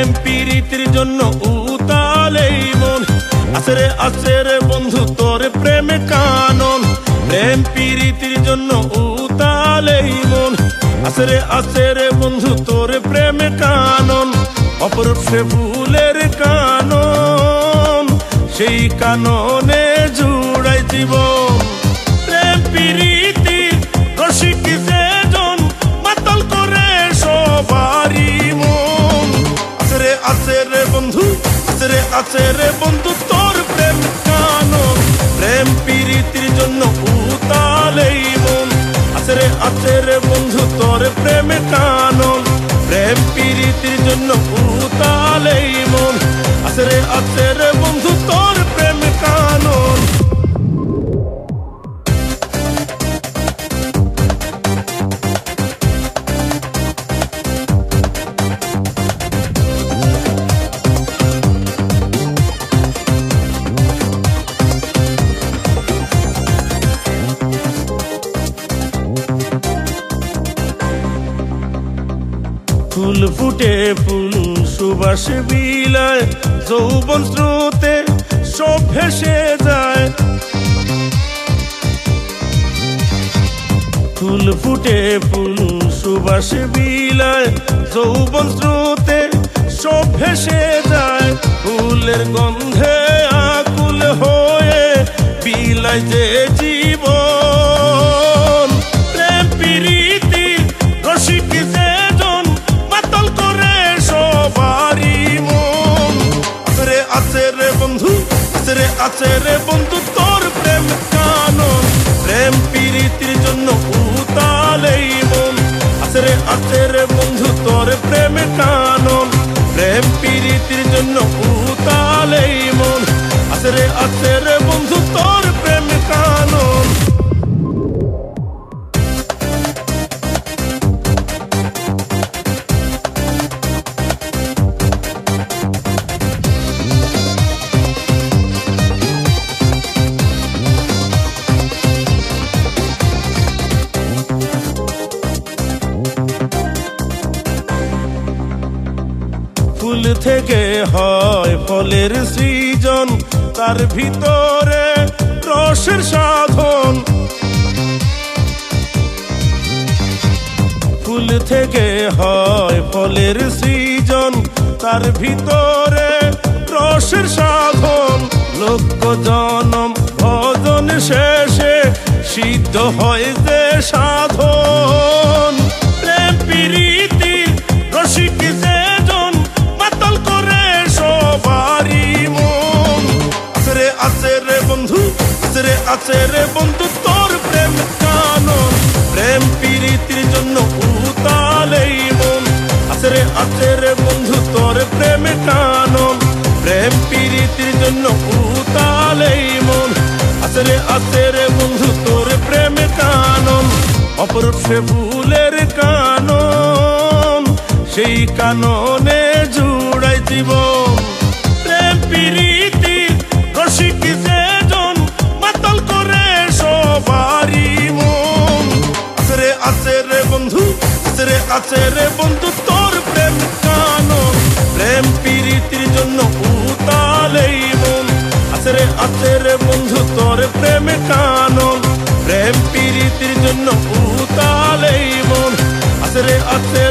প্রেম প্রীতির জন্য উতালেই মন। আছে রে বন্ধু তোর প্রেম কানন, প্রেম প্রীতির জন্য উতালেই মন। আছে রে বন্ধু তোর প্রেম কানন, অপরূপ সে ফুলের কানন, সেই কাননে জুড়াই জীবন। প্রেম প্রীতির রসিক সেজন মাতাল করে সবারই মন। আছে রে বন্ধু, আছে রে বন্ধু তোর প্রেম কানন, প্রেম প্রীতির জন্য উতালেই মন। আছে রে বন্ধু তোর প্রেম কানন, প্রেম প্রীতির জন্য উতালেই মন। আছে রে বন্ধু তোর প্রেম কানন। ফুল ফুটে ফুল সুবাস বিলায়, যৌবন স্রোতে সব ভেসে যায়। ফুল ফুটে ফুল সুবাস বিলায়, যৌবন স্রোতে সব ভেসে যায়। ফুলের গন্ধে আকুল হয়ে বিলায় যে জীবন। প্রেম প্রীতি রসিক সেজন মাতাল করে সবারই মন। আছে রে বন্ধু, আছে রে বন্ধু তোর প্রেম কানন, প্রেম প্রীতির জন্য উতালেই মন। আছে রে বন্ধু তোর প্রেম কানন, প্রেম প্রীতির জন্য উতালেই মন। আছে রে বন্ধু তোর প্রেম কানন। ফুল থেকে হয় ফলের সৃজন, তার ভিতরে রসের সাধন। ফুল থেকে হয় ফলের সৃজন, তার ভিতরে রসের সাধন। লক্ষ জনম ভজন শেষে সিদ্ধ হয় যে সাধন। প্রেম প্রীতি রসিক সেজন মাতাল করে সবারই মন। আছে রে বন্ধু, আছে রে বন্ধু তোর প্রেম কানন, প্রেম প্রীতির জন্য উতালেই মন। আছে রে বন্ধু তোর প্রেম কানন, প্রেম প্রীতির জন্য উতালেই মন। আছে রে বন্ধু তোর প্রেম কানন, অপরূপ সে ফুলের কানন, সেই কাননে জুড়াই জীবন। প্রেম প্রীতি রসিক সেজন মাতাল করে সবারই মন। আছে রে বন্ধু, আছে রে বন্ধু তোর প্রেম কানন, প্রেম প্রীতির জন্য উতালেই মন। আছে রে বন্ধু তোর প্রেম কানন, প্রেম প্রীতির জন্য উতালেই মন। আছে